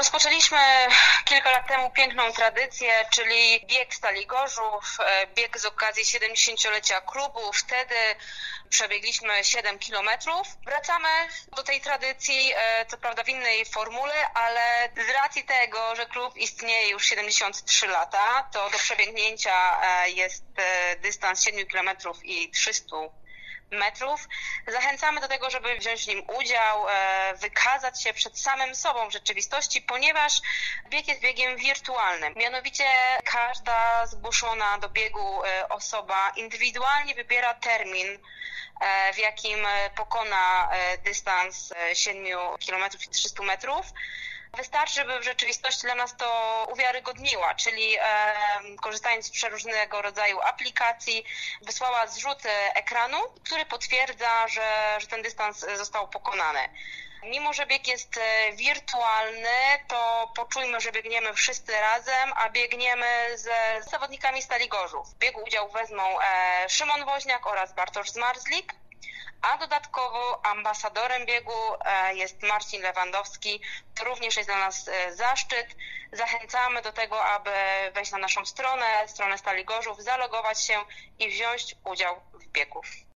Rozpoczęliśmy kilka lat temu piękną tradycję, czyli bieg Stali Gorzów, bieg z okazji 70-lecia klubu. Wtedy przebiegliśmy 7 kilometrów. Wracamy do tej tradycji, co prawda w innej formule, ale z racji tego, że klub istnieje już 73 lata, to do przebiegnięcia jest dystans 7 kilometrów i 300 metrów. Zachęcamy do tego, żeby wziąć w nim udział, wykazać się przed samym sobą w rzeczywistości, ponieważ bieg jest biegiem wirtualnym. Mianowicie każda zgłoszona do biegu osoba indywidualnie wybiera termin, w jakim pokona dystans 7 km i 300 metrów. Wystarczy, żeby w rzeczywistości dla nas to uwiarygodniła, czyli korzystając z przeróżnego rodzaju aplikacji, wysłała zrzut ekranu, który potwierdza, że ten dystans został pokonany. Mimo że bieg jest wirtualny, to poczujmy, że biegniemy wszyscy razem, a biegniemy z zawodnikami Stali Gorzów. W biegu udział wezmą Szymon Woźniak oraz Bartosz Zmarzlik, a dodatkowo ambasadorem biegu jest Marcin Lewandowski. To również jest dla nas zaszczyt. Zachęcamy do tego, aby wejść na naszą stronę Stali Gorzów, zalogować się i wziąć udział w biegu.